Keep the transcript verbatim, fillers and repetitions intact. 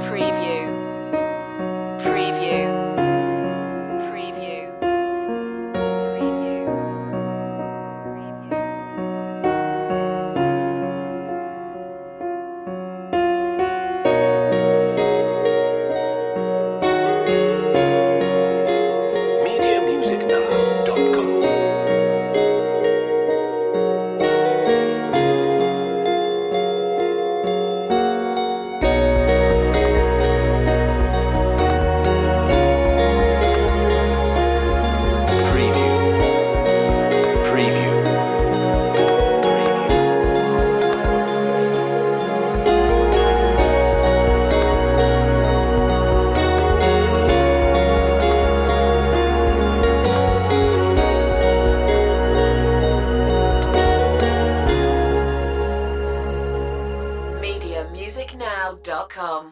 Preview. Preview. Preview. Preview. media music now dot com Preview. Preview. media music now dot com